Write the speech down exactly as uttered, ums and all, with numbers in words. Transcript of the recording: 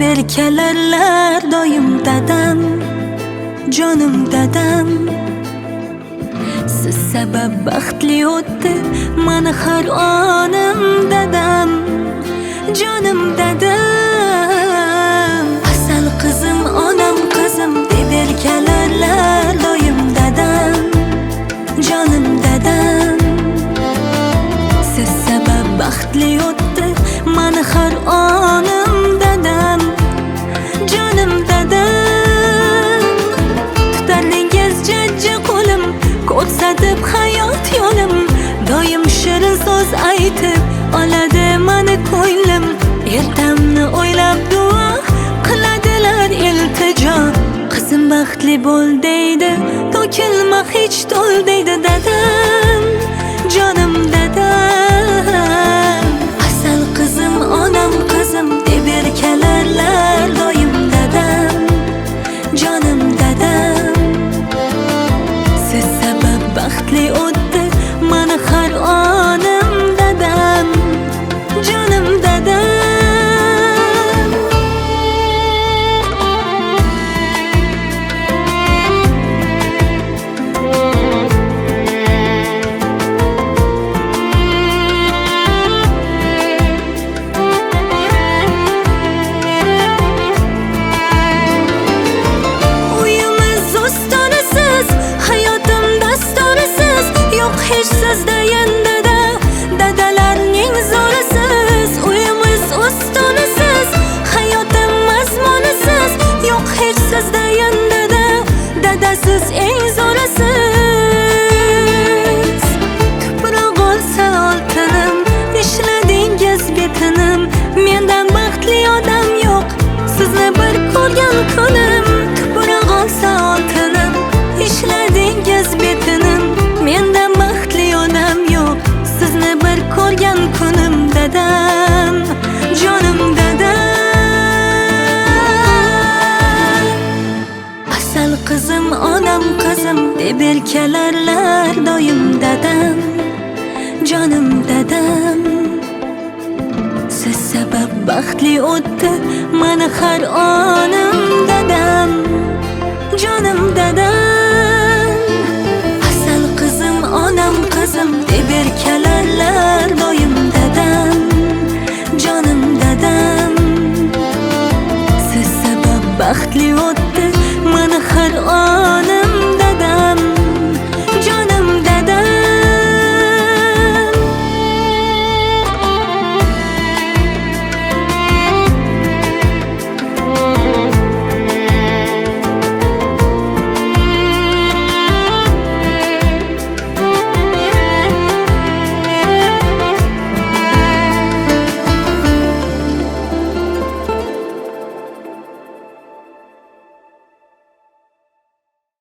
erkalarlar doim dadam, jonim dadam. Siz sabab baxtli o'tdi mana har onim dadam, jonim dadam. Asal qizim, onam qizim deb erkalarlar doim dadam, jonim dadam. Siz sabab baxtli o'tdi mana har onim dadam, jonim dadam. Tutarlingiz jajji qo'lim, ko'rsatib hayot yo'lim, doim shirin so'z aytib oladi mani ko'nglim. Ertamni o'ylab duo qiladilar iltijo, qizim baxtli bo'l deydi, to'kilma hech to'l deydi dadam, jonim dadam. Asal qizim, onam qizim deb erkalarlar doim dadam, jonim dadam. Siz sabab baxtli o'tdi mana har onim dadam, jonim dadam. Hech sizda yandada dadalarning zo'risiz, uyimiz ustunisiz, hayotim mazmunisiz. Yo'q hech sizda yandada dadasiz eng zo'risiz. Tuproq olsa oltinim, ishladingiz betinim, mendan baxtli odam yo'q sizni bir ko'rgan kunim. Tuproq olsa oltinim, ishladingiz betinim, mendan sizni bir ko'rgan kunim dadam, jonim dadam. Asal qizim, onam qizim deb erkalarlar doim dadam, jonim dadam. Siz sabab baxtli o'tdi mana har on